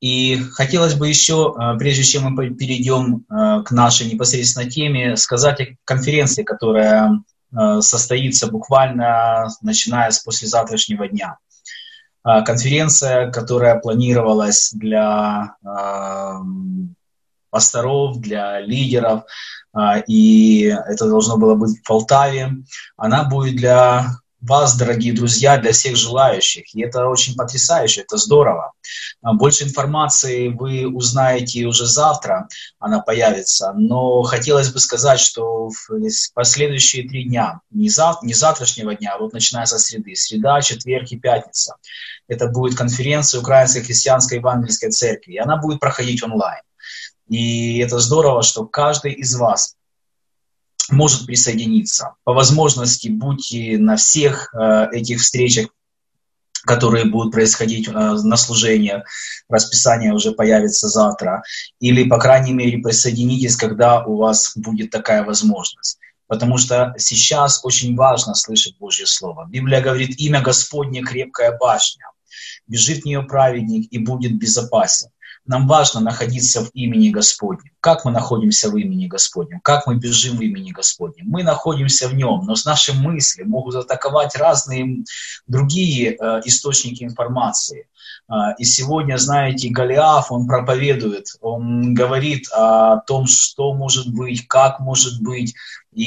И хотелось бы еще, прежде чем мы перейдем к нашей непосредственно теме, сказать о конференции, которая состоится буквально начиная с послезавтрашнего дня. Конференция, которая планировалась для пасторов, для лидеров, и это должно было быть в Полтаве, она будет для вас, дорогие друзья, для всех желающих. И это очень потрясающе, это здорово. Больше информации вы узнаете уже завтра, она появится. Но хотелось бы сказать, что в последующие 3 дня, не завтрашнего дня, а вот начиная со среды, среда, четверг и пятница, это будет конференция Украинской христианской евангельской церкви. И она будет проходить онлайн. И это здорово, что каждый из вас может присоединиться. По возможности будьте на всех этих встречах, которые будут происходить на служениях. Расписание уже появится завтра. Или, по крайней мере, присоединитесь, когда у вас будет такая возможность. Потому что сейчас очень важно слышать Божье Слово. Библия говорит: имя Господне крепкая башня. Бежит в нее праведник и будет безопасен. Нам важно находиться в имени Господнем. Как мы находимся в имени Господнем? Как мы бежим в имени Господнем? Мы находимся в нем, но наши мысли могут атаковать разные другие источники информации. И сегодня, знаете, Голиаф, он проповедует, он говорит о том, что может быть, как может быть,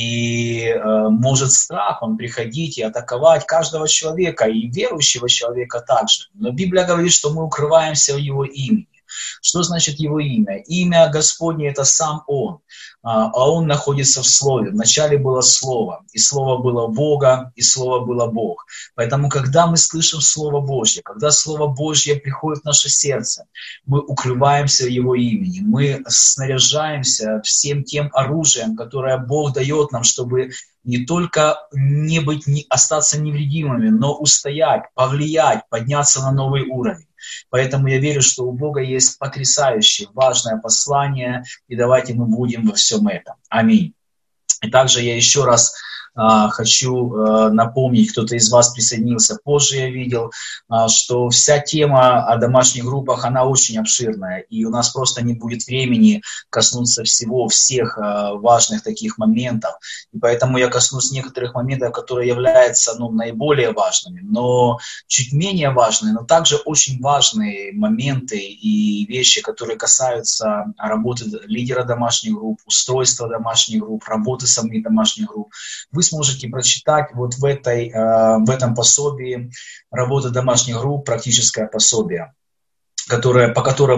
и может страх, он приходить и атаковать каждого человека, и верующего человека также. Но Библия говорит, что мы укрываемся в Его имени. Что значит Его имя? Имя Господне – это сам Он, а Он находится в Слове. Вначале было Слово, и Слово было Бога, и Слово было Бог. Поэтому, когда мы слышим Слово Божье, когда Слово Божье приходит в наше сердце, мы укрываемся в Его имени, мы снаряжаемся всем тем оружием, которое Бог дает нам, чтобы не только остаться невредимыми, но устоять, повлиять, подняться на новый уровень. Поэтому я верю, что у Бога есть потрясающее, важное послание, и давайте мы будем во всем этом. Аминь. И также я еще раз хочу напомнить, кто-то из вас присоединился позже, я видел, что вся тема о домашних группах, она очень обширная, и у нас просто не будет времени коснуться всех важных таких моментов. И поэтому я коснусь некоторых моментов, которые являются наиболее важными, но чуть менее важные, но также очень важные моменты и вещи, которые касаются работы лидера домашних групп, устройства домашних групп, работы самих домашних групп. Вы сможете прочитать вот в этом пособии «Работа домашних групп. Практическое пособие», которое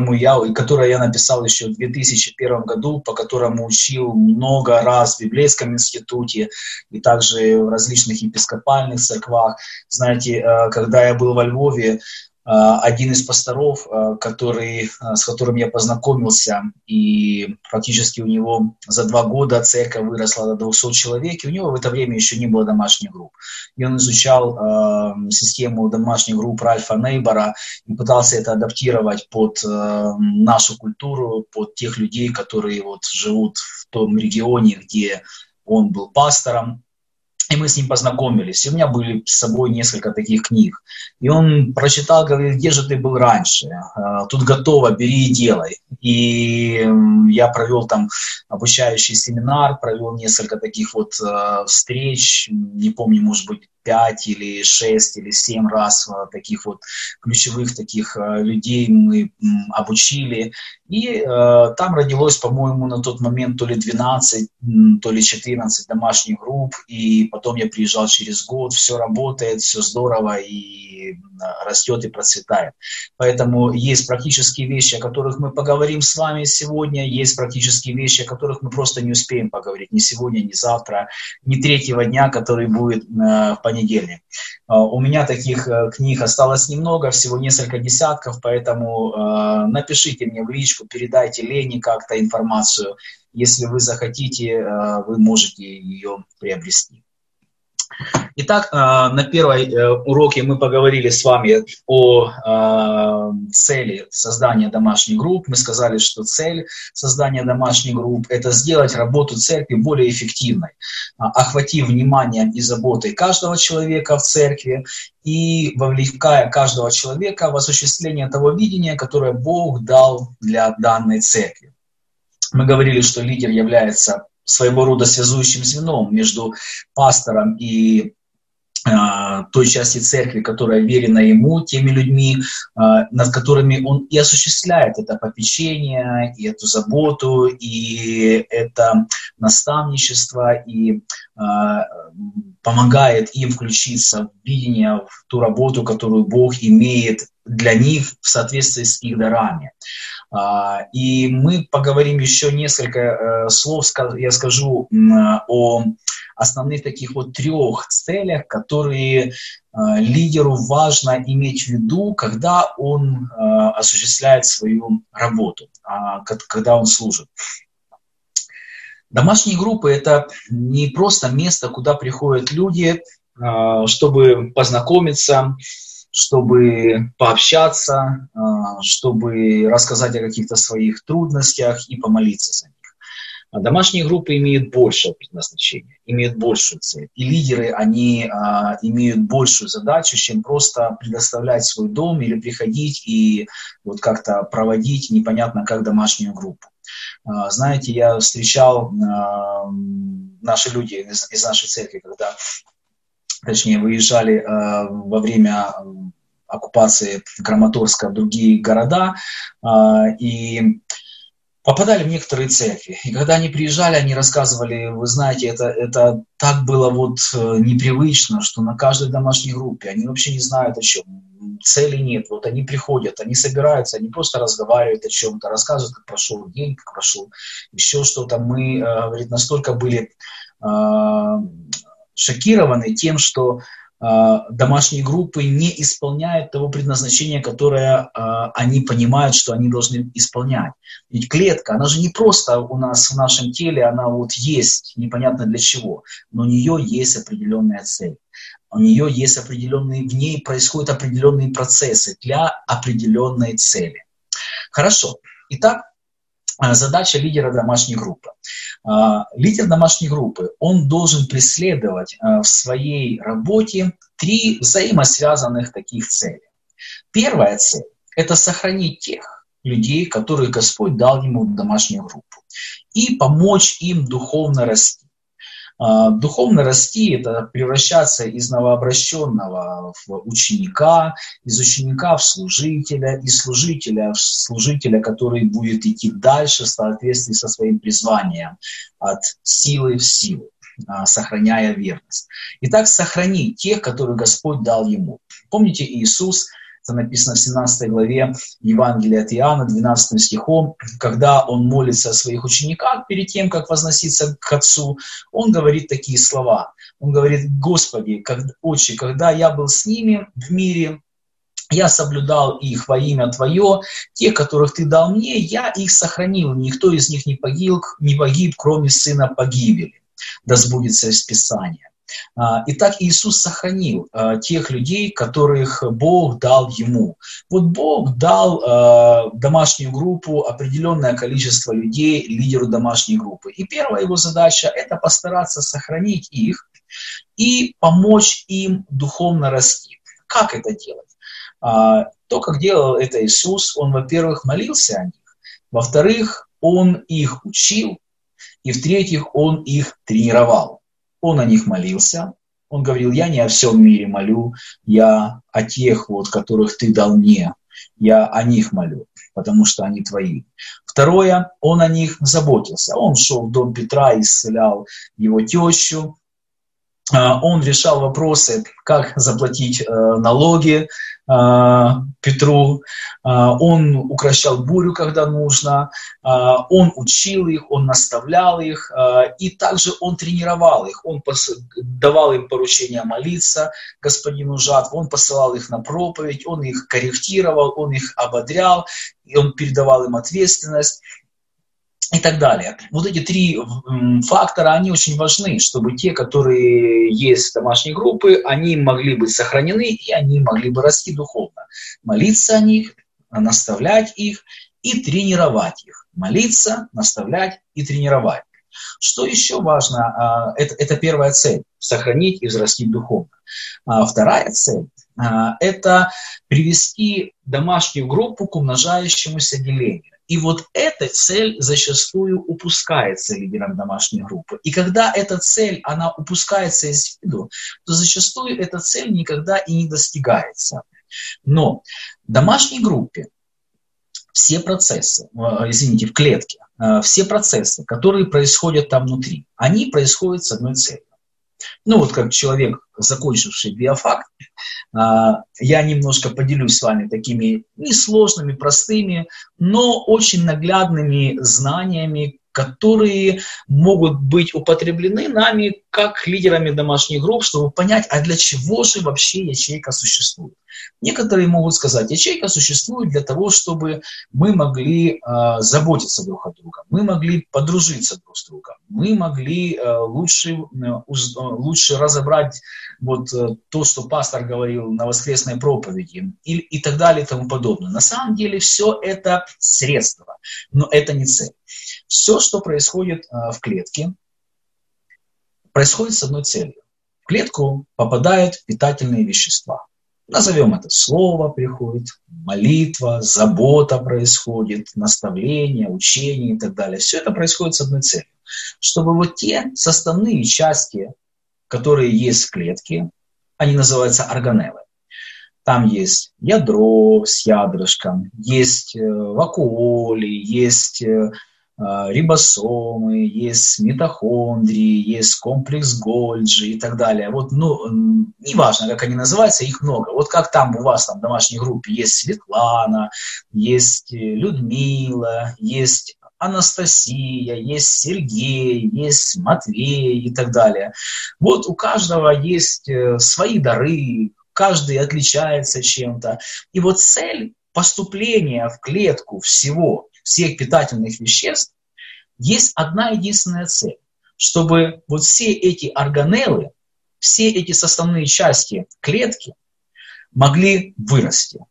я написал еще в 2001 году, по которому учил много раз в библейском институте и также в различных епископальных церквах. Знаете, когда я был во Львове, один из пасторов, с которым я познакомился, и фактически у него за 2 года церковь выросла до 200 человек, и у него в это время еще не было домашних групп. И он изучал систему домашних групп Ральфа Нейбора и пытался это адаптировать под нашу культуру, под тех людей, которые живут в том регионе, где он был пастором. И мы с ним познакомились, и у меня были с собой несколько таких книг. И он прочитал, говорит: где же ты был раньше? Тут готово, бери и делай. И я провел там обучающий семинар, провел несколько таких встреч, не помню, может быть, 5 или 6 или 7 раз таких ключевых таких людей мы обучили. И там родилось, по-моему, на тот момент то ли 12, то ли 14 домашних групп. И потом я приезжал через год, все работает, все здорово и растет и процветает. Поэтому есть практические вещи, о которых мы поговорим с вами сегодня, есть практические вещи, о которых мы просто не успеем поговорить ни сегодня, ни завтра, ни 3-го дня, который будет в понедельник. У меня таких книг осталось немного, всего несколько десятков, поэтому напишите мне в личку, передайте Лене как-то информацию. Если вы захотите, вы можете ее приобрести. Итак, на первой уроке мы поговорили с вами о цели создания домашних групп. Мы сказали, что цель создания домашних групп – это сделать работу церкви более эффективной, охватив вниманием и заботой каждого человека в церкви и вовлекая каждого человека в осуществление того видения, которое Бог дал для данной церкви. Мы говорили, что лидер является своего рода связующим звеном между пастором и той части церкви, которая верена ему, теми людьми, над которыми он и осуществляет это попечение, и эту заботу, и это наставничество, и помогает им включиться в видение, в ту работу, которую Бог имеет для них в соответствии с их дарами. И мы поговорим еще несколько слов, я скажу о основных таких вот 3 целях, которые лидеру важно иметь в виду, когда он осуществляет свою работу, когда он служит. Домашние группы – это не просто место, куда приходят люди, чтобы познакомиться, чтобы пообщаться, чтобы рассказать о каких-то своих трудностях и помолиться за них. Домашние группы имеют большее предназначение, имеют большую цель. И лидеры, они имеют большую задачу, чем просто предоставлять свой дом или приходить и вот как-то проводить непонятно как домашнюю группу. Знаете, я встречал наши люди из нашей церкви, когда, точнее, выезжали во время оккупации Краматорска в другие города, и попадали в некоторые церкви. И когда они приезжали, они рассказывали, вы знаете, это так было вот непривычно, что на каждой домашней группе они вообще не знают о чем. Цели нет. Вот они приходят, они собираются, они просто разговаривают о чем-то, рассказывают, как прошел день, как прошел еще что-то. Мы, говорит, настолько были шокированы тем, что домашние группы не исполняют того предназначения, которое они понимают, что они должны исполнять. Ведь клетка, она же не просто у нас в нашем теле, она вот есть, непонятно для чего, но у нее есть определенная цель. У нее есть определенные, в ней происходят определенные процессы для определенной цели. Хорошо. Итак, задача лидера домашней группы. Лидер домашней группы, он должен преследовать в своей работе 3 взаимосвязанных таких цели. Первая цель – это сохранить тех людей, которых Господь дал ему в домашнюю группу, и помочь им духовно расти. Духовно расти – это превращаться из новообращенного в ученика, из ученика в служителя, из служителя в служителя, который будет идти дальше в соответствии со своим призванием, от силы в силу, сохраняя верность. Итак, сохрани тех, которые Господь дал ему. Помните, Иисус, это написано в 17 главе Евангелия от Иоанна, 12 стихом, когда он молится о своих учениках перед тем, как возноситься к Отцу, он говорит такие слова. Он говорит: «Господи, Отче, когда я был с ними в мире, я соблюдал их во имя Твое, тех, которых Ты дал мне, я их сохранил, никто из них не погиб, кроме сына погибели». Да сбудется из Писания. Итак, Иисус сохранил тех людей, которых Бог дал Ему. Вот Бог дал домашнюю группу, определенное количество людей, лидеру домашней группы. И первая его задача – это постараться сохранить их и помочь им духовно расти. Как это делать? То, как делал это Иисус, Он, во-первых, молился о них, во-вторых, Он их учил, и в-третьих, Он их тренировал. Он о них молился, он говорил: я не о всем мире молю, я о тех, вот, которых ты дал мне, я о них молю, потому что они твои. Второе, он о них заботился. Он шел в дом Петра, исцелял его тещу, он решал вопросы, как заплатить налоги Петру, он укрощал бурю, когда нужно, он учил их, он наставлял их, и также он тренировал их, он давал им поручение молиться господину жатвы, он посылал их на проповедь, он их корректировал, он их ободрял, и он передавал им ответственность. и так далее. Вот эти три фактора, они очень важны, чтобы те, которые есть в домашней группе, они могли быть сохранены, и они могли бы расти духовно. Молиться о них, наставлять их и тренировать их. Молиться, наставлять и тренировать. Что еще важно? Это первая цель – сохранить и взрастить духовно. Вторая цель – это привести домашнюю группу к умножающемуся делению. И вот эта цель зачастую упускается лидером домашней группы. И когда эта цель, она упускается из виду, то зачастую эта цель никогда и не достигается. Но в домашней группе все процессы, в клетке, все процессы, которые происходят там внутри, они происходят с одной целью. Вот как человек, закончивший биофак, я немножко поделюсь с вами такими несложными, простыми, но очень наглядными знаниями, которые могут быть употреблены нами как лидерами домашних групп, чтобы понять, а для чего же вообще ячейка существует. Некоторые могут сказать, ячейка существует для того, чтобы мы могли заботиться друг о друге, мы могли подружиться друг с другом, мы могли лучше разобрать то, что пастор говорил на воскресной проповеди и так далее и тому подобное. На самом деле все это средства, но это не цель. Все, что происходит в клетке, происходит с одной целью. В клетку попадают питательные вещества. Назовем это слово приходит, молитва, забота происходит, наставление, учение и так далее. Все это происходит с одной целью. Чтобы те составные части, которые есть в клетке, они называются органеллы. Там есть ядро с ядрышком, есть вакуоли, есть рибосомы, есть митохондрии, есть комплекс Гольджи и так далее. Неважно, как они называются, их много. Как там у вас в домашней группе есть Светлана, есть Людмила, есть Анастасия, есть Сергей, есть Матвей и так далее. У каждого есть свои дары, каждый отличается чем-то. И цель поступления в клетку всех питательных веществ, есть одна единственная цель, чтобы все эти органеллы, все эти составные части клетки могли вырасти.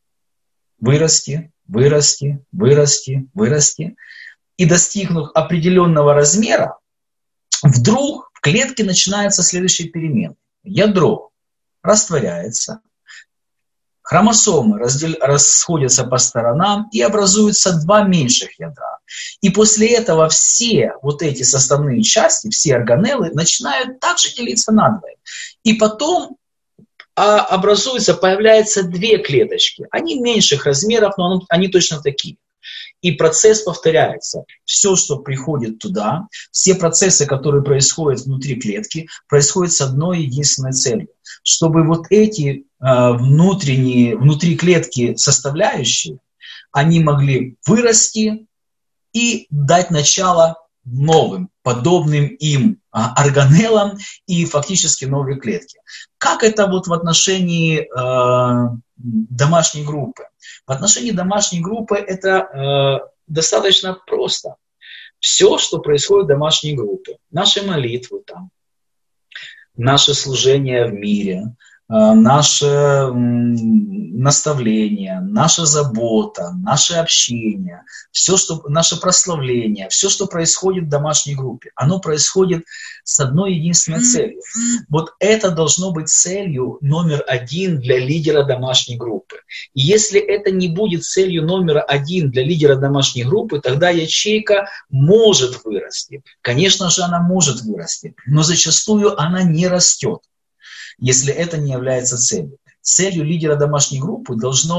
И достигнув определенного размера, вдруг в клетке начинаются следующие перемены. Ядро растворяется, хромосомы расходятся по сторонам и образуются два меньших ядра. И после этого все эти составные части, все органеллы начинают также делиться надвое. И потом появляются две клеточки. Они меньших размеров, но они точно такие. И процесс повторяется. Все, что приходит туда, все процессы, которые происходят внутри клетки, происходят с одной единственной целью. Чтобы эти внутри клетки составляющие, они могли вырасти и дать начало новым, подобным им органеллам и фактически новой клетке. Как это в отношении домашней группы? В отношении домашней группы это достаточно просто. Все, что происходит в домашней группе, наши молитвы там, наше служение в мире, наше наставление, наша забота, наше общение, наше прославление, все, что происходит в домашней группе, оно происходит с одной единственной целью. Это должно быть целью номер один для лидера домашней группы. И если это не будет целью номер один для лидера домашней группы, тогда ячейка может вырасти. Конечно же, она может вырасти, но зачастую она не растет, если это не является целью. Целью лидера домашней группы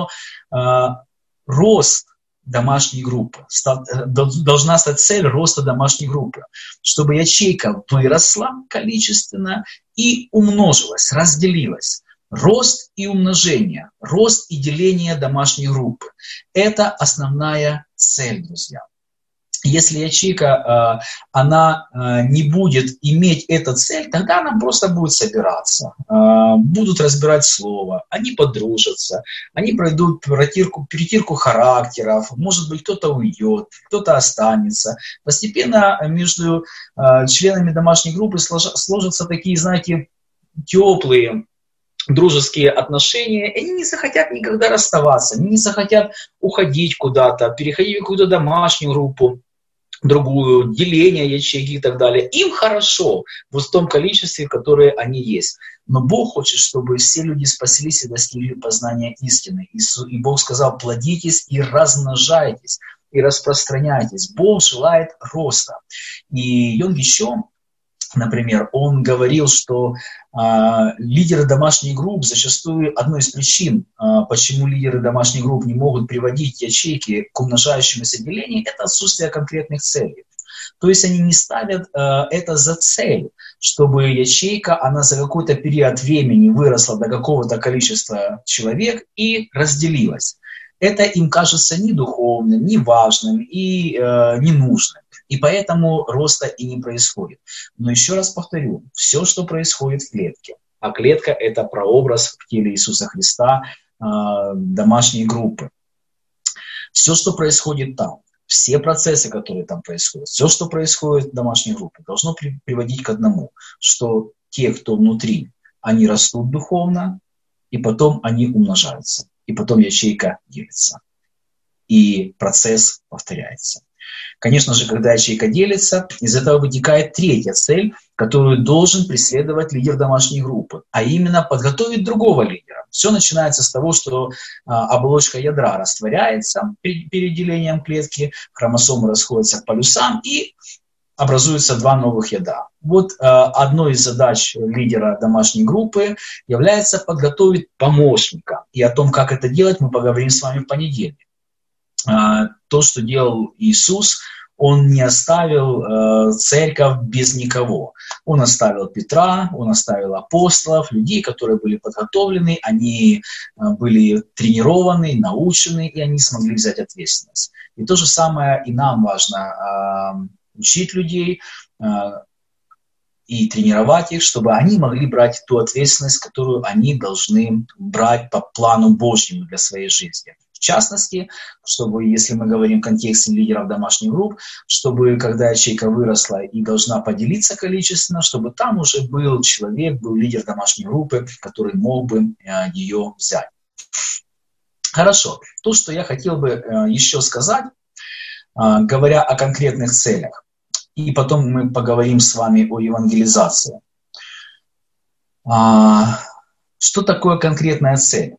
рост домашней группы. Должна стать цель роста домашней группы, чтобы ячейка выросла количественно и умножилась, разделилась. Рост и умножение, рост и деление домашней группы – это основная цель, друзья. Если ячейка, она не будет иметь эту цель, тогда она просто будет собираться, будут разбирать слово, они подружатся, они пройдут перетирку характеров, может быть, кто-то уйдет, кто-то останется. Постепенно между членами домашней группы сложатся такие, знаете, теплые, дружеские отношения, и они не захотят никогда расставаться, они не захотят уходить куда-то, переходить в какую-то домашнюю группу, другую, деление ячейки и так далее. Им хорошо вот в том количестве, которое они есть. Но Бог хочет, чтобы все люди спаслись и достигли познания истины. И Бог сказал: плодитесь и размножайтесь, и распространяйтесь. Бог желает роста. И Йонг еще, например, он говорил, что лидеры домашних групп зачастую одной из причин, почему лидеры домашних групп не могут приводить ячейки к умножающемуся делению, это отсутствие конкретных целей. То есть они не ставят это за цель, чтобы ячейка, она за какой-то период времени выросла до какого-то количества человек и разделилась. Это им кажется ни духовным, ни важным и не нужным. И поэтому роста и не происходит. Но еще раз повторю, все, что происходит в клетке, а клетка – это прообраз в теле Иисуса Христа домашней группы. Все, что происходит там, все процессы, которые там происходят, все, что происходит в домашней группе, должно приводить к одному, что те, кто внутри, они растут духовно, и потом они умножаются, и потом ячейка делится, и процесс повторяется. Конечно же, когда ячейка делится, из этого вытекает третья цель, которую должен преследовать лидер домашней группы, а именно подготовить другого лидера. Все начинается с того, что оболочка ядра растворяется перед делением клетки, хромосомы расходятся к полюсам и образуются два новых ядра. Вот одной из задач лидера домашней группы является подготовить помощника. И о том, как это делать, мы поговорим с вами в понедельник. То, что делал Иисус, Он не оставил церковь без никого. Он оставил Петра, Он оставил апостолов, людей, которые были подготовлены, они были тренированы, научены, и они смогли взять ответственность. И то же самое и нам важно учить людей и тренировать их, чтобы они могли брать ту ответственность, которую они должны брать по плану Божьему для своей жизни. В частности, чтобы, если мы говорим в контексте лидеров домашних групп, чтобы, когда ячейка выросла и должна поделиться количественно, чтобы там уже был человек, был лидер домашней группы, который мог бы ее взять. Хорошо. То, что я хотел бы еще сказать, говоря о конкретных целях, и потом мы поговорим с вами о евангелизации. Что такое конкретная цель?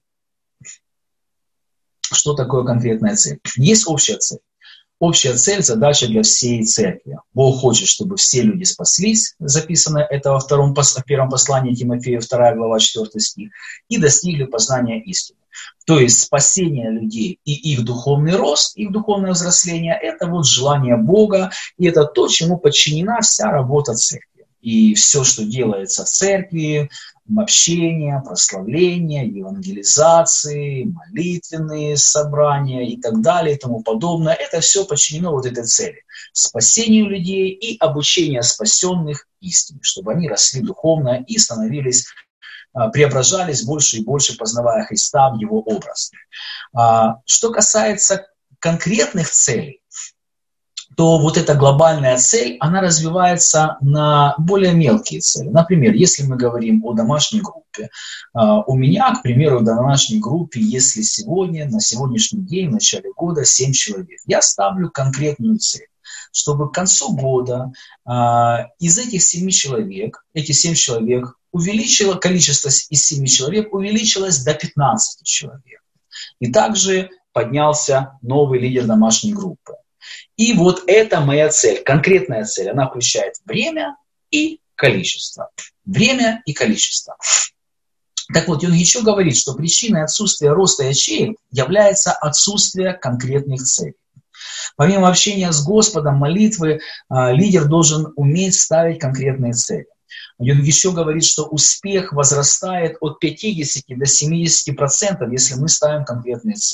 Что такое конкретная цель? Есть общая цель. Общая цель, задача для всей церкви. Бог хочет, чтобы все люди спаслись, записано это во первом послании Тимофею, 2 глава, 4 стих, и достигли познания истины. То есть спасение людей и их духовный рост, их духовное взросление – это вот желание Бога, и это то, чему подчинена вся работа церкви. И все, что делается в церкви, общение, прославление, евангелизации, молитвенные собрания и так далее и тому подобное, это все подчинено вот этой цели – спасению людей и обучению спасенных истине, чтобы они росли духовно и становились, преображались больше и больше, познавая Христа в Его образ. Что касается конкретных целей, то вот эта глобальная цель, она развивается на более мелкие цели. Например, если мы говорим о домашней группе, у меня, к примеру, в домашней группе, если сегодня, на сегодняшний день, в начале года 7 человек, я ставлю конкретную цель, чтобы к концу года из этих 7 человек, эти 7 человек увеличило, количество из 7 человек увеличилось до 15 человек. И также поднялся новый лидер домашней группы. И вот это моя цель, конкретная цель. Она включает время и количество. Время и количество. Так вот, Йонг еще говорит, что причиной отсутствия роста ячеек является отсутствие конкретных целей. Помимо общения с Господом, молитвы, лидер должен уметь ставить конкретные цели. Йонг еще говорит, что успех возрастает от 50 до 70%, если мы ставим конкретные цели.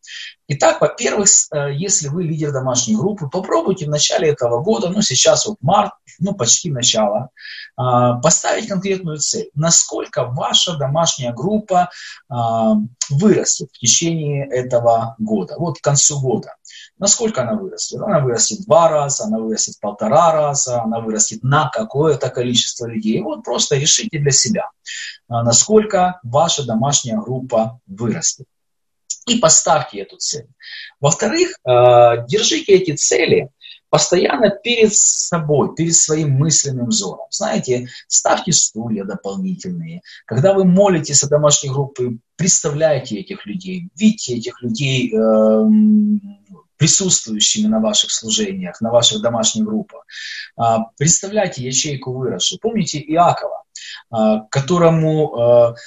Итак, во-первых, если вы лидер домашней группы, попробуйте в начале этого года, сейчас вот март, почти начало, поставить конкретную цель. Насколько ваша домашняя группа вырастет в течение этого года, вот к концу года. Насколько она вырастет? Она вырастет 2 раза, она вырастет 1,5 раза, она вырастет на какое-то количество людей. Вот просто решите для себя, насколько ваша домашняя группа вырастет. И поставьте эту цель. Во-вторых, держите эти цели постоянно перед собой, перед своим мысленным взором. Знаете, ставьте стулья дополнительные. Когда вы молитесь о домашней группе, представляйте этих людей, видите этих людей присутствующими на ваших служениях, на ваших домашних группах. Представляйте ячейку выросшую. Помните Иакова, которому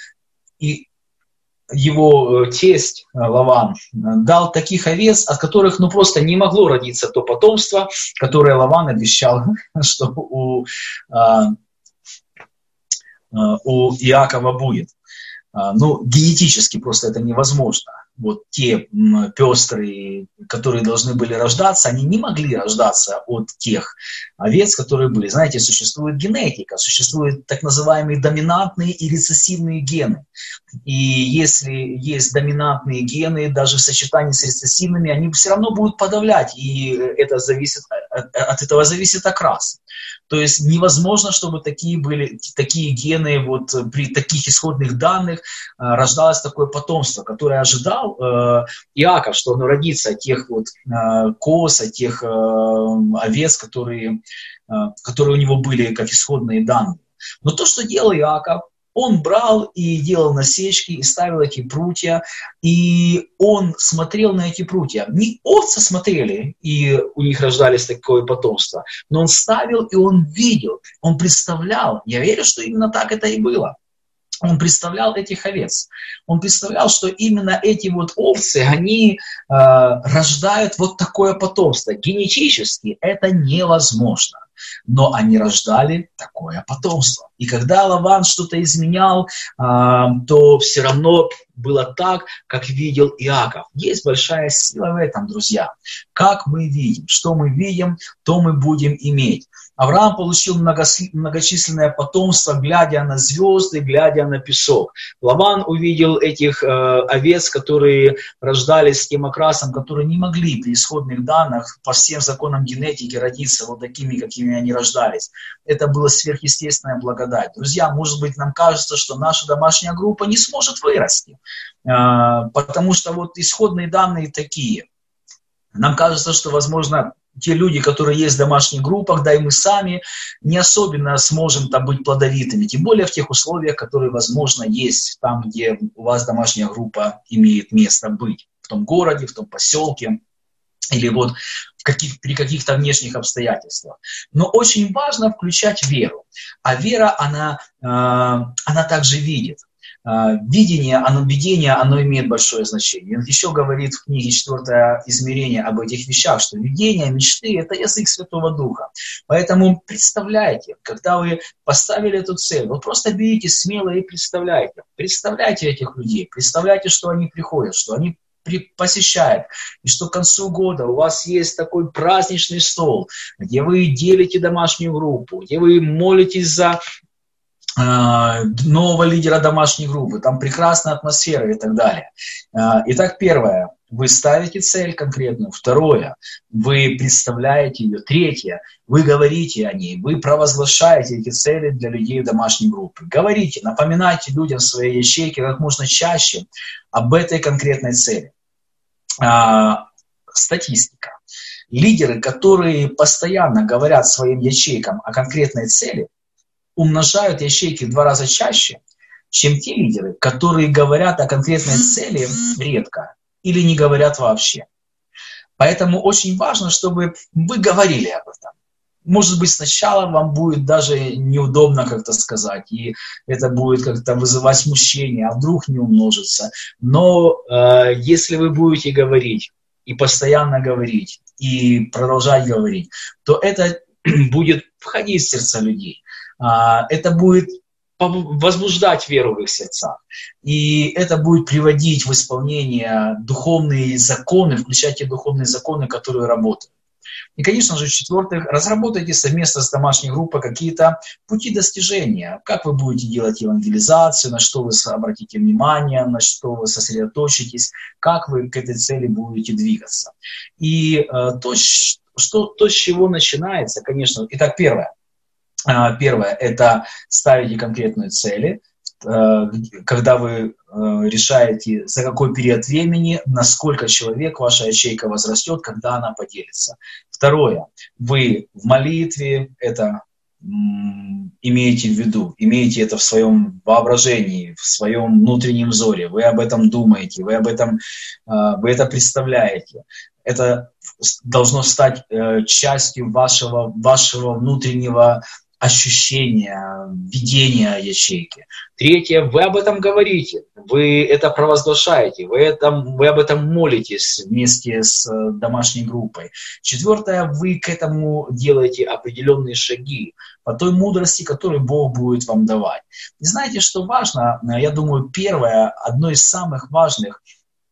его тесть Лаван дал таких овец, от которых просто не могло родиться то потомство, которое Лаван обещал, что у Иакова будет. Генетически просто это невозможно. Вот те пестрые, которые должны были рождаться, они не могли рождаться от тех овец, которые были. Знаете, существует генетика, существуют так называемые доминантные и рецессивные гены. И если есть доминантные гены, даже в сочетании с рецессивными, они все равно будут подавлять, и от этого зависит окрас. То есть невозможно, чтобы такие гены, вот при таких исходных данных рождалось такое потомство, которое ожидал Иаков, что оно родится от тех вот коз, от тех овец, которые у него были как исходные данные. Но то, что делал Иаков, он брал и делал насечки, и ставил эти прутья, и он смотрел на эти прутья. Не овцы смотрели, и у них рождались такое потомство, но он ставил, и он видел, он представлял. Я верю, что именно так это и было. Он представлял этих овец. Он представлял, что именно эти вот овцы, они рождают вот такое потомство. Генетически это невозможно. Но они рождали такое потомство. И когда Лаван что-то изменял, то все равно было так, как видел Иаков. Есть большая сила в этом, друзья. Как мы видим, что мы видим, то мы будем иметь. Авраам получил многочисленное потомство, глядя на звезды, глядя на песок. Лаван увидел этих овец, которые рождались с тем окрасом, которые не могли при исходных данных по всем законам генетики родиться вот такими, какими они рождались. Это была сверхъестественная благодать. Друзья, может быть, нам кажется, что наша домашняя группа не сможет вырасти, потому что вот исходные данные такие. Нам кажется, что, возможно, те люди, которые есть в домашних группах, да и мы сами, не особенно сможем там быть плодовитыми, тем более в тех условиях, которые, возможно, есть там, где у вас домашняя группа имеет место быть, в том городе, в том поселке, или вот при каких-то внешних обстоятельствах. Но очень важно включать веру. А вера, она также видит. Видение, оно имеет большое значение. Он еще говорит в книге «Четвертое измерение» об этих вещах, что видение, мечты – это язык Святого Духа. Поэтому представляйте, когда вы поставили эту цель, вот просто берите смело и представляйте. Представляйте этих людей, представляйте, что они приходят, что они посещают, и что к концу года у вас есть такой праздничный стол, где вы делите домашнюю группу, где вы молитесь за нового лидера домашней группы, там прекрасная атмосфера и так далее. Итак, первое, вы ставите цель конкретную. Второе, вы представляете ее. Третье, вы говорите о ней, вы провозглашаете эти цели для людей домашней группы. Говорите, напоминайте людям в своей ячейке как можно чаще об этой конкретной цели. Статистика. Лидеры, которые постоянно говорят своим ячейкам о конкретной цели, умножают ячейки в 2 раза чаще, чем те лидеры, которые говорят о конкретной цели редко или не говорят вообще. Поэтому очень важно, чтобы вы говорили об этом. Может быть, сначала вам будет даже неудобно как-то сказать, и это будет как-то вызывать смущение, а вдруг не умножится. Но если вы будете говорить, и постоянно говорить, и продолжать говорить, то это будет входить в сердца людей. Это будет возбуждать веру в их сердцах. И это будет приводить в исполнение духовные законы, включая те духовные законы, которые работают. И, конечно же, в-четвертых, разработайте совместно с домашней группой какие-то пути достижения. Как вы будете делать евангелизацию, на что вы обратите внимание, на что вы сосредоточитесь, как вы к этой цели будете двигаться. И то, с чего начинается, конечно, итак, первое. Первое – это ставите конкретные цели, когда вы решаете, за какой период времени, насколько человек, ваша ячейка возрастет, когда она поделится. Второе, вы в молитве это имеете в виду, имеете это в своем воображении, в своем внутреннем взоре, вы об этом думаете, вы это представляете. Это должно стать частью вашего внутреннего ощущения, видения ячейки. Третье, вы об этом говорите, вы это провозглашаете, вы об этом молитесь вместе с домашней группой. Четвертое, вы к этому делаете определенные шаги по той мудрости, которую Бог будет вам давать. И знаете, что важно? Я думаю, первое, одно из самых важных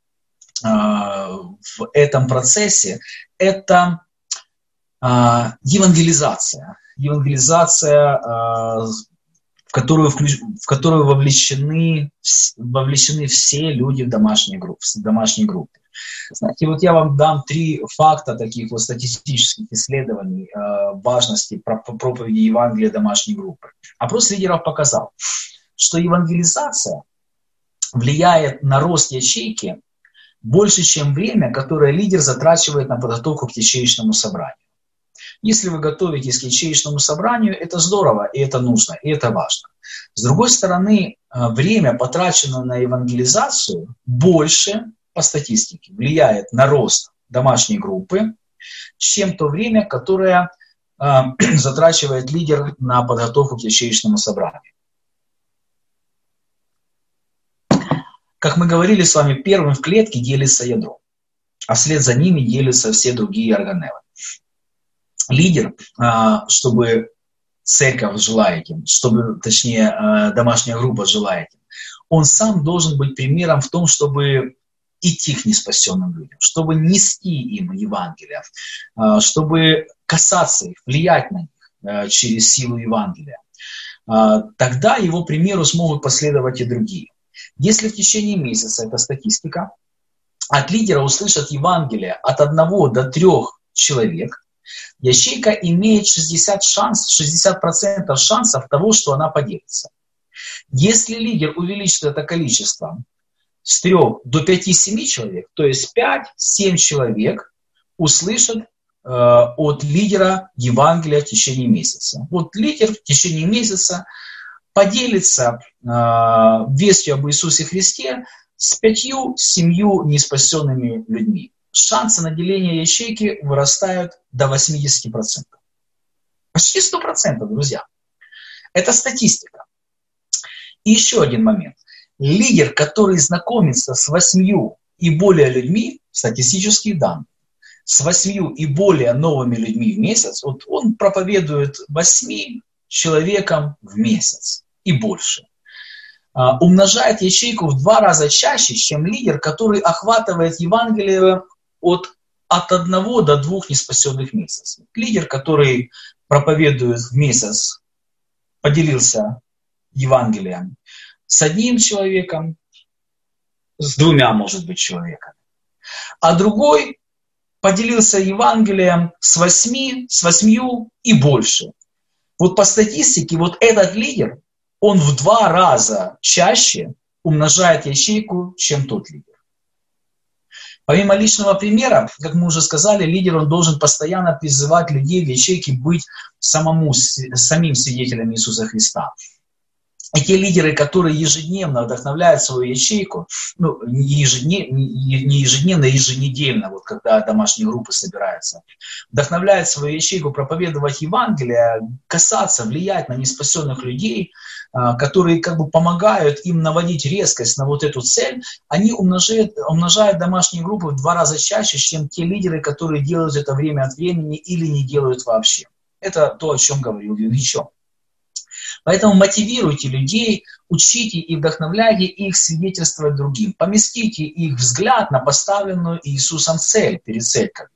в этом процессе, это евангелизация. Евангелизация, в которую вовлечены все люди в домашней группе. Знаете, вот я вам дам 3 факта таких вот статистических исследований важности проповеди Евангелия домашней группы. Опрос лидеров показал, что евангелизация влияет на рост ячейки больше, чем время, которое лидер затрачивает на подготовку к ячеечному собранию. Если вы готовитесь к ячеечному собранию, это здорово, и это нужно, и это важно. С другой стороны, время, потраченное на евангелизацию, больше, по статистике, влияет на рост домашней группы, чем то время, которое затрачивает лидер на подготовку к ячеечному собранию. Как мы говорили с вами, первым в клетке делится ядро, а вслед за ними делятся все другие органеллы. Лидер, чтобы церковь жила этим, домашняя группа жила этим, он сам должен быть примером в том, чтобы идти к неспасенным людям, чтобы нести им Евангелие, чтобы касаться их, влиять на них через силу Евангелия. Тогда его примеру смогут последовать и другие. Если в течение месяца, это статистика, от лидера услышат Евангелие от 1 до 3 человек, ячейка имеет 60% шансов того, что она поделится. Если лидер увеличит это количество с 3 до 5-7 человек, то есть 5-7 человек услышат от лидера Евангелия в течение месяца. Вот лидер в течение месяца поделится вестью об Иисусе Христе с 5-7 неспасенными людьми. Шансы на деление ячейки вырастают до 80%. Почти 100%, друзья. Это статистика. И еще один момент. Лидер, который знакомится с 8 и более людьми, статистические данные, с 8 и более новыми людьми в месяц, вот он проповедует 8 человекам в месяц и больше. Умножает ячейку в 2 раза чаще, чем лидер, который охватывает Евангелие от 1 до 2 неспасенных месяцев. Лидер, который проповедует в месяц, поделился Евангелием с 1 человеком, с 2, может быть, человеками. А другой поделился Евангелием с 8 и больше. Вот по статистике, вот этот лидер, он в 2 раза чаще умножает ячейку, чем тот лидер. Помимо личного примера, как мы уже сказали, лидер он должен постоянно призывать людей в ячейке быть самим свидетелями Иисуса Христа. И те лидеры, которые ежедневно вдохновляют свою ячейку, не ежедневно, а еженедельно, вот когда домашние группы собираются, вдохновляют свою ячейку проповедовать Евангелие, касаться, влиять на неспасенных людей, которые как бы помогают им наводить резкость на вот эту цель, они умножают домашние группы в 2 раза чаще, чем те лидеры, которые делают это время от времени или не делают вообще. Это то, о чем говорил Юрий Ильич. Поэтому мотивируйте людей, учите и вдохновляйте их свидетельствовать другим. Поместите их взгляд на поставленную Иисусом цель перед церковью.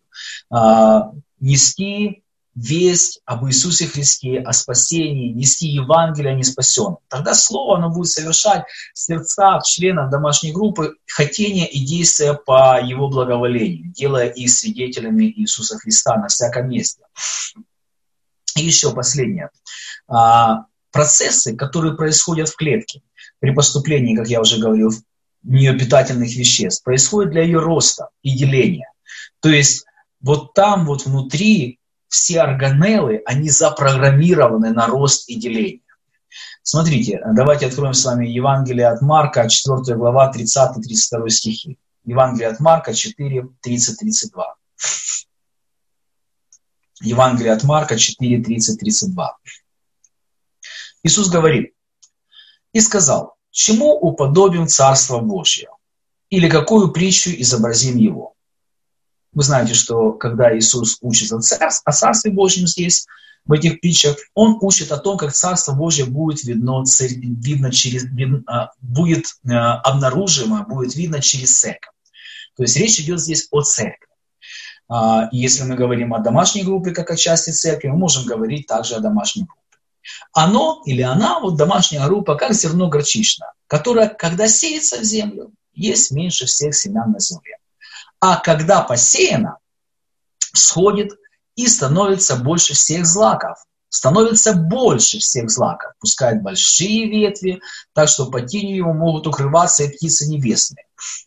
Нести весть об Иисусе Христе, о спасении, нести Евангелие неспасенным. Тогда Слово оно будет совершать в сердцах членов домашней группы хотения и действия по Его благоволению, делая их свидетелями Иисуса Христа на всяком месте. И еще последнее. Процессы, которые происходят в клетке при поступлении, как я уже говорил, в нее питательных веществ, происходят для ее роста и деления. То есть вот там вот внутри все органеллы, они запрограммированы на рост и деление. Смотрите, давайте откроем с вами Евангелие от Марка, 4 глава, 30-32 стихи. Евангелие от Марка 4, 30-32. Евангелие от Марка 4, 30-32. Иисус говорит: «И сказал, чему уподобим Царство Божье? Или какую притчу изобразим его?» Вы знаете, что когда Иисус учит о Царстве Божьем здесь, в этих притчах, Он учит о том, как Царство Божье будет будет обнаружимо, будет видно через церковь. То есть речь идет здесь о церкви. И если мы говорим о домашней группе, как о части церкви, мы можем говорить также о домашней группе. Оно или она, вот домашняя группа, как зерно горчичное, которое, когда сеется в землю, есть меньше всех семян на земле. А когда посеяно, всходит и становится больше всех злаков. Становится больше всех злаков. Пускает большие ветви, так что под тенью его могут укрываться и птицы небесные.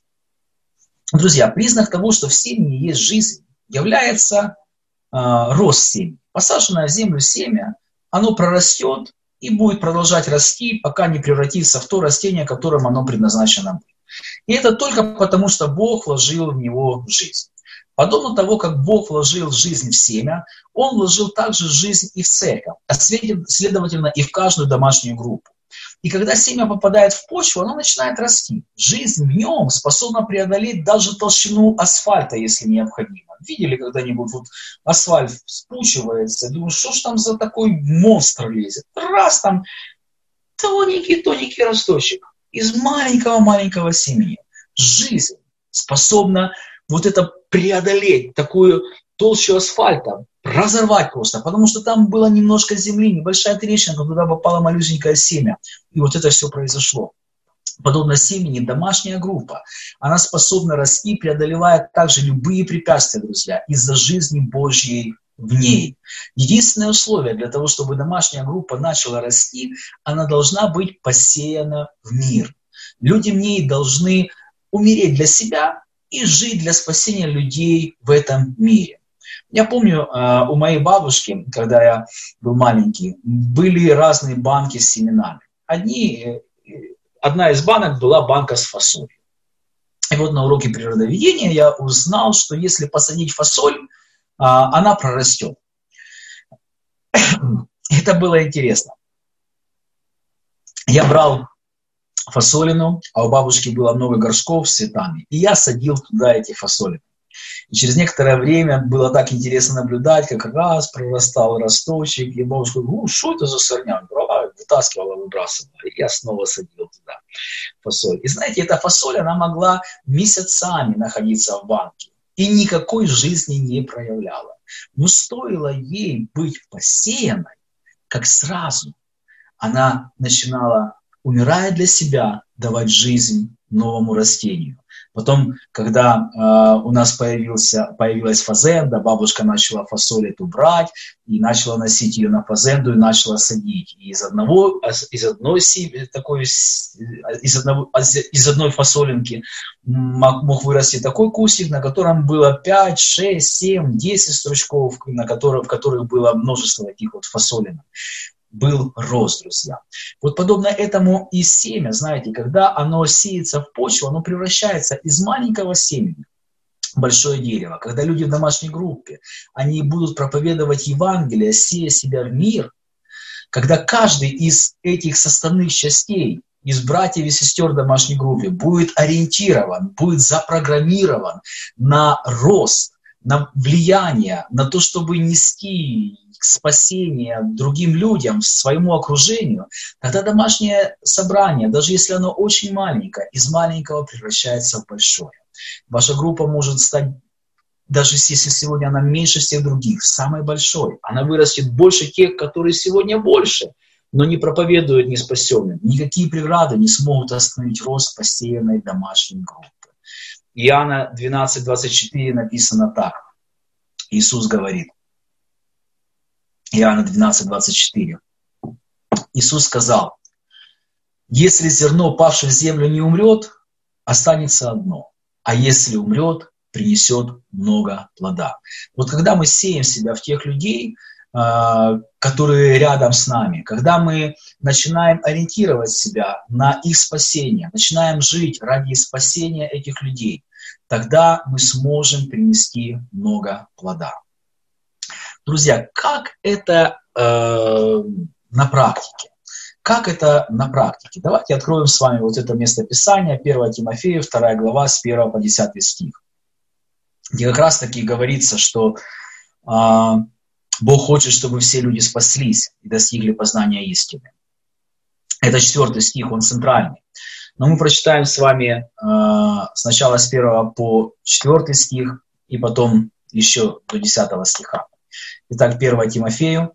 Друзья, признак того, что в семени есть жизнь, является рост семени. Посаженное в землю семя, оно прорастет и будет продолжать расти, пока не превратится в то растение, которым оно предназначено быть. И это только потому, что Бог вложил в него жизнь. Подобно того, как Бог вложил жизнь в семя, Он вложил также жизнь и в церковь, а следовательно и в каждую домашнюю группу. И когда семя попадает в почву, оно начинает расти. Жизнь в нем способна преодолеть даже толщину асфальта, если необходимо. Видели когда-нибудь, вот асфальт вспучивается, думаю, что ж там за такой монстр лезет? Раз там тоненький росточек из маленького семени. Жизнь способна вот это преодолеть, такую толщу асфальта, разорвать просто, потому что там было немножко земли, небольшая трещинка, туда попало малюсенькое семя. И вот это все произошло. Подобно семени, домашняя группа, она способна расти, преодолевая также любые препятствия, друзья, из-за жизни Божьей в ней. Единственное условие для того, чтобы домашняя группа начала расти, она должна быть посеяна в мир. Люди в ней должны умереть для себя и жить для спасения людей в этом мире. Я помню, у моей бабушки, когда я был маленький, были разные банки с семенами. Одна из банок была банка с фасолью. И вот на уроке природоведения я узнал, что если посадить фасоль, она прорастет. Это было интересно. Я брал фасолину, а у бабушки было много горшков с цветами, и я садил туда эти фасолины. И через некоторое время было так интересно наблюдать, как раз прорастал росточек, и бабушка говорит: что это за сорняк? Брала, вытаскивала, выбрасывала, и я снова садил туда фасоль. И знаете, эта фасоль, она могла месяцами находиться в банке, и никакой жизни не проявляла. Но стоило ей быть посеянной, как сразу она начинала, умирая для себя, давать жизнь новому растению. Потом, когда у нас появилась фазенда, бабушка начала фасоль эту брать и начала носить ее на фазенду и начала садить. И из одной фасолинки мог вырасти такой кустик, на котором было 5, 6, 7, 10 стручков, в которых было множество таких вот фасолинок. Был рост, друзья. Вот подобно этому и семя, знаете, когда оно сеется в почву, оно превращается из маленького семени в большое дерево. Когда люди в домашней группе, они будут проповедовать Евангелие, сея себя в мир, когда каждый из этих составных частей, из братьев и сестер в домашней группе будет ориентирован, будет запрограммирован на рост, на влияние, на то, чтобы нести спасение другим людям, своему окружению, тогда домашнее собрание, даже если оно очень маленькое, из маленького превращается в большое. Ваша группа может стать, даже если сегодня она меньше всех других, самой большой. Она вырастет больше тех, которые сегодня больше, но не проповедуют неспасенным. Никакие преграды не смогут остановить рост посеянной домашней группы. Иоанна 12:24 написано так. Иисус говорит. Иоанна 12:24. Иисус сказал: если зерно, павшее в землю, не умрет, останется одно, а если умрет, принесет много плода. Вот когда мы сеем себя в тех людей, которые рядом с нами, когда мы начинаем ориентировать себя на их спасение, начинаем жить ради спасения этих людей, тогда мы сможем принести много плода. Друзья, как это на практике? Как это на практике? Давайте откроем с вами вот это местописание, 1 Тимофею, 2 глава, с 1 по 10 стих. Где как раз таки говорится, что Бог хочет, чтобы все люди спаслись и достигли познания истины. Это 4 стих, он центральный. Но мы прочитаем с вами сначала с 1 по 4 стих, и потом еще до 10 стиха. Итак, 1 Тимофею,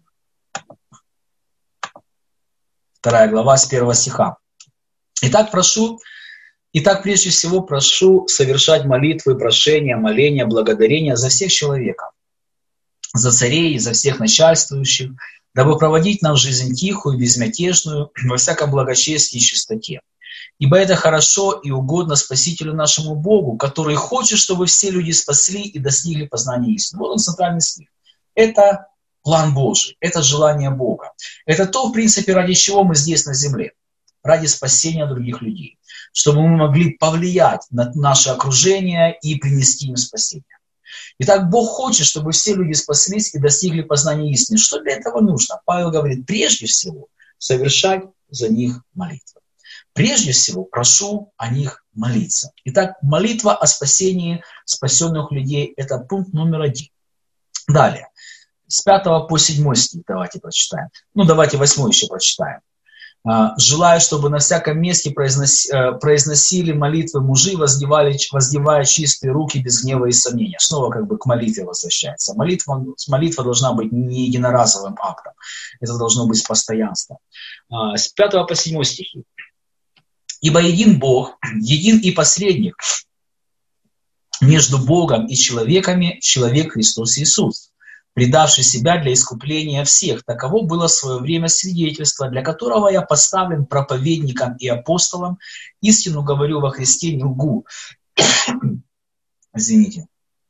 2 глава, с 1 стиха. Итак, прежде всего прошу совершать молитвы, прошения, моления, благодарения за всех человеков, за царей и за всех начальствующих, дабы проводить нам жизнь тихую, безмятежную, во всяком благочестии и чистоте. Ибо это хорошо и угодно Спасителю нашему Богу, который хочет, чтобы все люди спасли и достигли познания истины. Вот он, центральный стих. Это план Божий, это желание Бога. Это то, в принципе, ради чего мы здесь на земле. Ради спасения других людей. Чтобы мы могли повлиять на наше окружение и принести им спасение. Итак, Бог хочет, чтобы все люди спаслись и достигли познания истины. Что для этого нужно? Павел говорит, прежде всего, совершать за них молитвы. Прежде всего, прошу о них молиться. Итак, молитва о спасении спасенных людей – это пункт номер 1. Далее, с 5 по 7 стих давайте прочитаем. Давайте 8 еще прочитаем. «Желаю, чтобы на всяком месте произносили молитвы мужи, воздевая чистые руки без гнева и сомнения». Снова к молитве возвращается. Молитва должна быть не единоразовым актом. Это должно быть постоянством. С 5 по 7 стихи. «Ибо един Бог, един и посредник между Богом и человеками, человек Христос Иисус, предавший себя для искупления всех. Таково было в свое время свидетельство, для которого я поставлен проповедником и апостолом. Истину говорю во Христе, не лгу». Извините.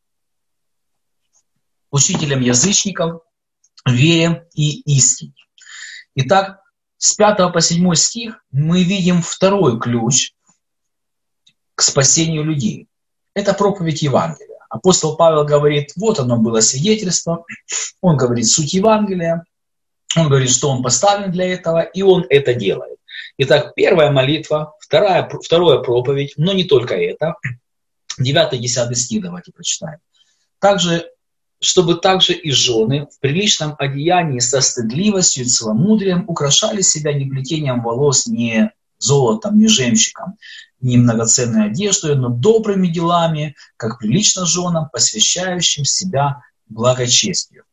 «Учителем язычников, вере и истине». Итак, с 5 по 7 стих мы видим второй ключ к спасению людей. Это проповедь Евангелия. Апостол Павел говорит, вот оно было свидетельство, он говорит суть Евангелия, он говорит, что он поставлен для этого, и он это делает. Итак, первая молитва, вторая проповедь, но не только это. 9-10 стих давайте прочитаем. Чтобы также и жены в приличном одеянии со стыдливостью и целомудрием украшали себя не плетением волос, не золотом, не жемчугом, не многоценной одеждой, но добрыми делами, как прилично женам, посвящающим себя благочестию.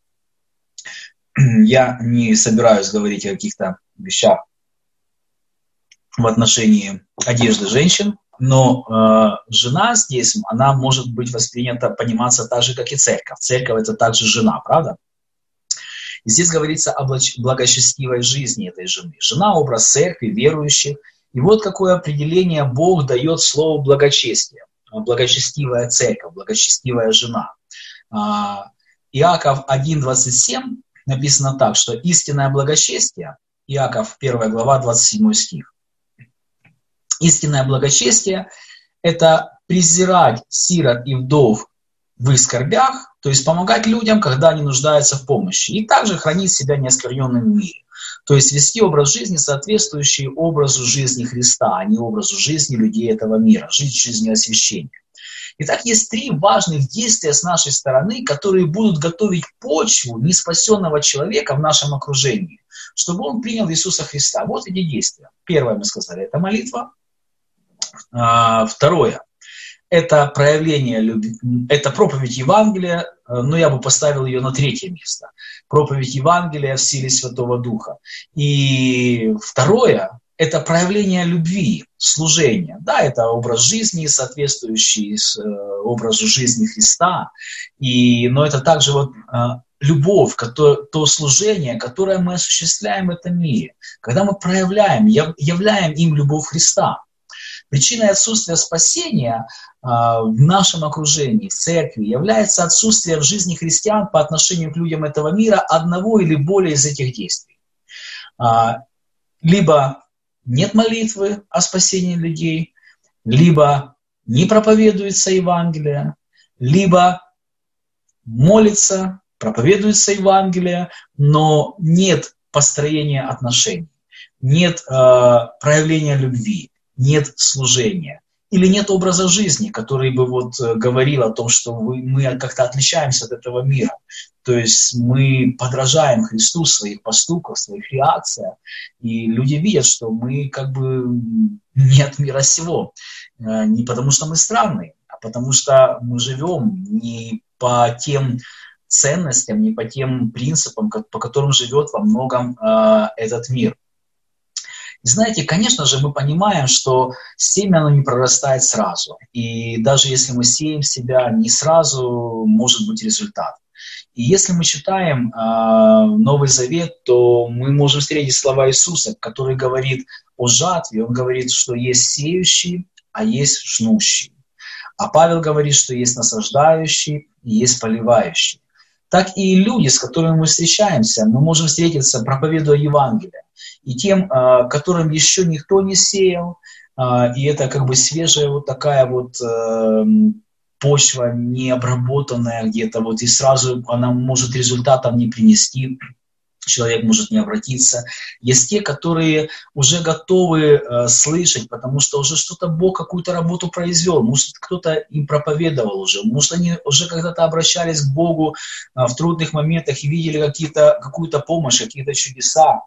Я не собираюсь говорить о каких-то вещах в отношении одежды женщин, но жена здесь, она может быть воспринята, пониматься так же, как и церковь. Церковь – это также жена, правда? И здесь говорится о благочестивой жизни этой жены. Жена – образ церкви, верующих. И вот какое определение Бог дает слову благочестие. Благочестивая церковь, благочестивая жена. Иаков 1:27 написано так, что истинное благочестие, Иаков 1 глава 27 стих. Истинное благочестие – это презирать сирот и вдов в их скорбях, то есть помогать людям, когда они нуждаются в помощи, и также хранить себя неоскверненным в мире. То есть вести образ жизни, соответствующий образу жизни Христа, а не образу жизни людей этого мира, жить жизнью освящения. Итак, есть 3 важных действия с нашей стороны, которые будут готовить почву неспасенного человека в нашем окружении, чтобы он принял Иисуса Христа. Вот эти действия. Первое, мы сказали, это молитва. Второе, это проявление любви, это проповедь Евангелия, но я бы поставил ее на 3-е место. Проповедь Евангелия в силе Святого Духа. И второе, это проявление любви, служения. Да, это образ жизни, соответствующий образу жизни Христа. Но это также любовь, то служение, которое мы осуществляем в этом мире. Когда мы проявляем, являем им любовь Христа. Причиной отсутствия спасения в нашем окружении, в церкви, является отсутствие в жизни христиан по отношению к людям этого мира одного или более из этих действий. Либо нет молитвы о спасении людей, либо не проповедуется Евангелие, либо молится, проповедуется Евангелие, но нет построения отношений, нет проявления любви, нет служения. Или нет образа жизни, который бы говорил о том, что мы как-то отличаемся от этого мира. То есть мы подражаем Христу в своих поступках, в своих реакциях. И люди видят, что мы как бы не от мира сего. Не потому что мы странные, а потому что мы живем не по тем ценностям, не по тем принципам, по которым живет во многом этот мир. И знаете, конечно же, мы понимаем, что семя, оно не прорастает сразу. И даже если мы сеем себя, не сразу может быть результат. И если мы читаем Новый Завет, то мы можем встретить слова Иисуса, который говорит о жатве. Он говорит, что есть сеющий, а есть жнущий. А Павел говорит, что есть насаждающий и есть поливающий. Так и люди, с которыми мы встречаемся, мы можем встретиться, проповедуя Евангелие. И тем, которым еще никто не сеял, и это как бы свежая такая почва, необработанная где-то, и сразу она может результатов не принести, человек может не обратиться. Есть те, которые уже готовы слышать, потому что уже что-то Бог какую-то работу произвел, может, кто-то им проповедовал уже, может, они уже когда-то обращались к Богу в трудных моментах и видели какую-то помощь, какие-то чудеса.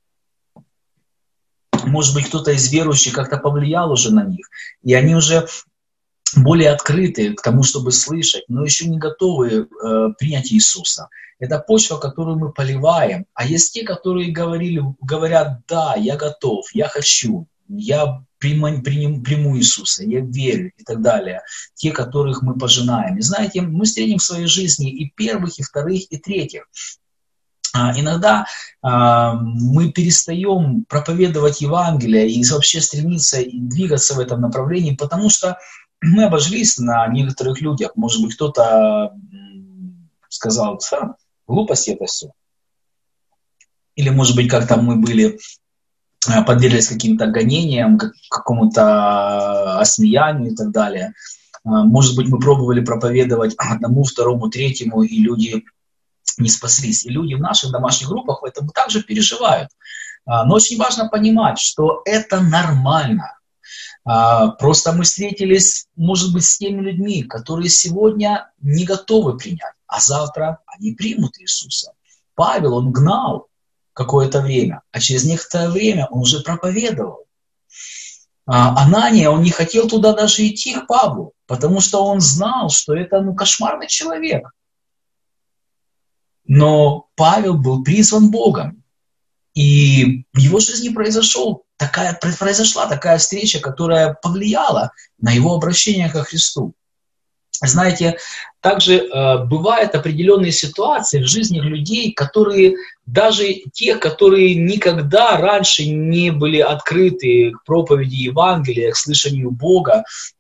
Может быть, кто-то из верующих как-то повлиял уже на них, и они уже более открыты к тому, чтобы слышать, но еще не готовы принять Иисуса. Это почва, которую мы поливаем. А есть те, которые говорят, да, я готов, я хочу, я приму Иисуса, я верю и так далее. Те, которых мы пожинаем. И знаете, мы встретим в своей жизни и первых, и вторых, и третьих. Иногда мы перестаем проповедовать Евангелие и вообще стремиться и двигаться в этом направлении, потому что мы обожглись на некоторых людях. Может быть, кто-то сказал, глупость это все. Или, может быть, как-то мы подверглись каким-то гонениям, какому-то осмеянию и так далее. Может быть, мы пробовали проповедовать одному, второму, третьему, и люди не спаслись. И люди в наших домашних группах это также переживают. Но очень важно понимать, что это нормально. Просто мы встретились, может быть, с теми людьми, которые сегодня не готовы принять, а завтра они примут Иисуса. Павел, он гнал какое-то время, а через некоторое время он уже проповедовал. Анания, он не хотел туда даже идти к Павлу, потому что он знал, что это кошмарный человек. Но Павел был призван Богом. И в его жизни произошла такая встреча, которая повлияла на его обращение ко Христу. Знаете, также бывают определенные ситуации в жизни людей, которые, даже те, которые никогда раньше не были открыты к проповеди Евангелия, к слышанию Бога,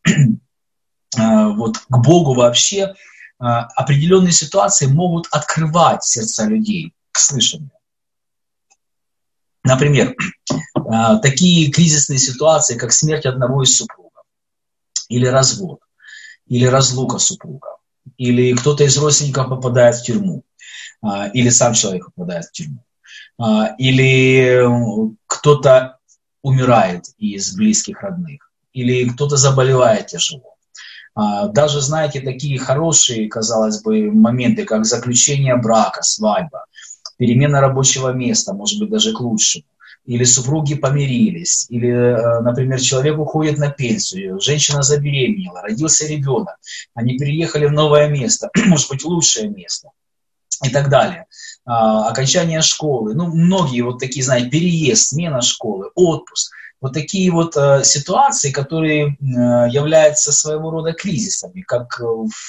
к Богу вообще, определенные ситуации могут открывать сердца людей к слышанию. Например, такие кризисные ситуации, как смерть одного из супругов, или развод, или разлука супруга, или кто-то из родственников попадает в тюрьму, или сам человек попадает в тюрьму, или кто-то умирает из близких родных, или кто-то заболевает тяжело. Даже, знаете, такие хорошие, казалось бы, моменты, как заключение брака, свадьба, перемена рабочего места, может быть, даже к лучшему. Или супруги помирились, или, например, человек уходит на пенсию, женщина забеременела, родился ребенок, они переехали в новое место, может быть, лучшее место и так далее. Окончание школы, многие вот такие, знаете, переезд, смена школы, отпуск. Вот такие вот ситуации, которые являются своего рода кризисами, как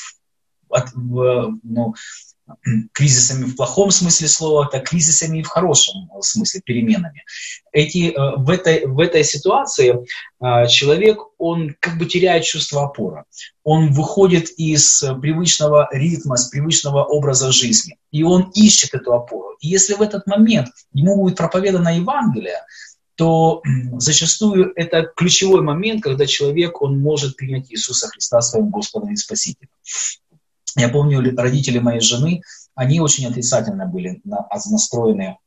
кризисами в плохом смысле слова, так кризисами и в хорошем смысле, переменами. В этой ситуации человек, он как бы теряет чувство опоры. Он выходит из привычного ритма, из привычного образа жизни. И он ищет эту опору. И если в этот момент ему будет проповедано Евангелие, то зачастую это ключевой момент, когда человек, он может принять Иисуса Христа своим Господом и Спасителем. Я помню, родители моей жены, они очень отрицательно были настроены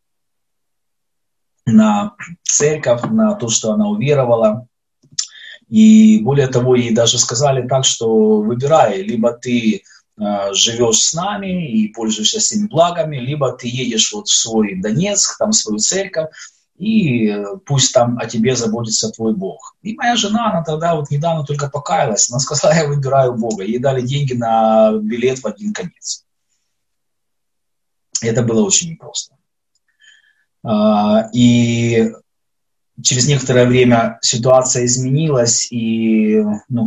на церковь, на то, что она уверовала. И более того, ей даже сказали так, что выбирай, либо ты живешь с нами и пользуешься всеми благами, либо ты едешь вот в свой Донецк, там в свою церковь, и пусть там о тебе заботится твой Бог. И моя жена, она тогда вот недавно только покаялась, она сказала, я выбираю Бога. Ей дали деньги на билет в один конец. И это было очень непросто. И через некоторое время ситуация изменилась, и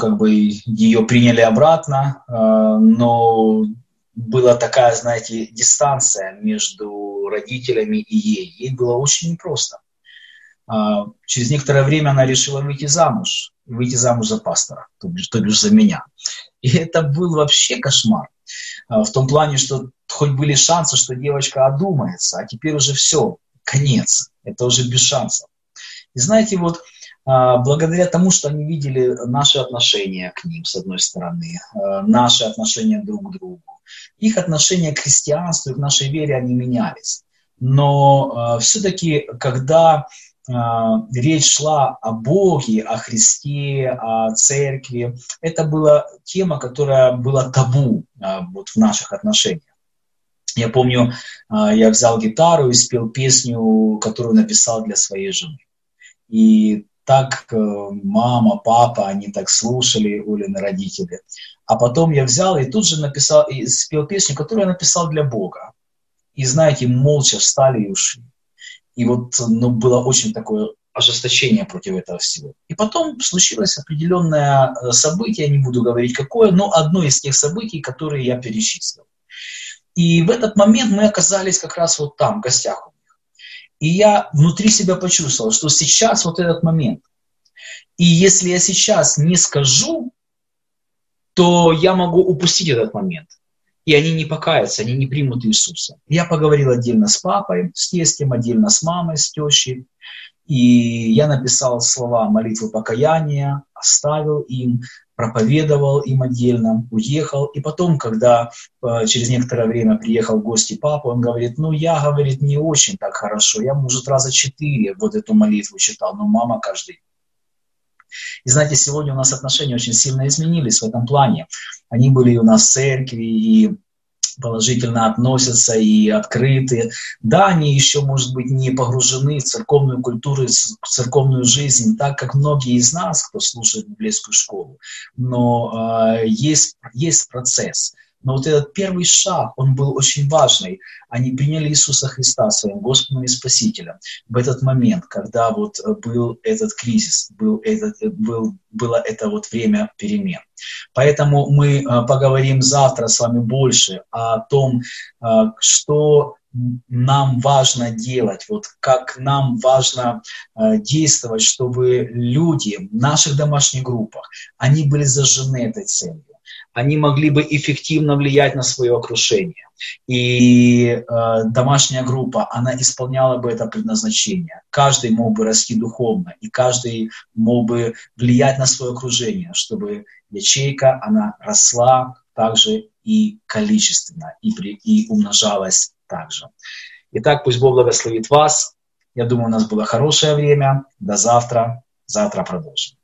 ее приняли обратно, но была такая, знаете, дистанция между родителями и ей. Ей было очень непросто. Через некоторое время она решила выйти замуж за пастора, то бишь за меня. И это был вообще кошмар. В том плане, что хоть были шансы, что девочка одумается, а теперь уже все, конец. Это уже без шансов. И знаете, вот благодаря тому, что они видели наши отношения к ним, с одной стороны, наши отношения друг к другу, их отношения к христианству и к нашей вере, они менялись. Но все-таки, когда речь шла о Боге, о Христе, о церкви, это была тема, которая была табу вот в наших отношениях. Я помню, я взял гитару и спел песню, которую написал для своей жены. И так мама, папа, они так слушали, Олины родители. А потом я взял и тут же написал, и спел песню, которую я написал для Бога. И знаете, молча встали и ушли. И вот было очень такое ожесточение против этого всего. И потом случилось определенное событие, я не буду говорить какое, но одно из тех событий, которые я перечислил. И в этот момент мы оказались как раз вот там, в гостях у них. И я внутри себя почувствовал, что сейчас вот этот момент. И если я сейчас не скажу, то я могу упустить этот момент. И они не покаятся, они не примут Иисуса. Я поговорил отдельно с папой, с тестем, отдельно с мамой, с тещей. И я написал слова молитвы покаяния, оставил им, проповедовал им отдельно, уехал. И потом, когда через некоторое время приехал в гости папа, он говорит, я, говорит, не очень так хорошо. Я, может, раза 4 вот эту молитву читал, но мама каждый. И знаете, сегодня у нас отношения очень сильно изменились в этом плане. Они были у нас в церкви и положительно относятся и открыты. Да, они еще, может быть, не погружены в церковную культуру, в церковную жизнь, так как многие из нас, кто слушает библейскую школу. Но есть процесс. Но вот этот первый шаг, он был очень важный. Они приняли Иисуса Христа своим Господом и Спасителем в этот момент, когда вот был этот кризис, было это вот время перемен. Поэтому мы поговорим завтра с вами больше о том, что нам важно делать, вот как нам важно действовать, чтобы люди в наших домашних группах, они были зажжены этой целью. Они могли бы эффективно влиять на свое окружение. И домашняя группа, она исполняла бы это предназначение. Каждый мог бы расти духовно, и каждый мог бы влиять на свое окружение, чтобы ячейка, она росла также и количественно, и умножалась также. Итак, пусть Бог благословит вас. Я думаю, у нас было хорошее время. До завтра. Завтра продолжим.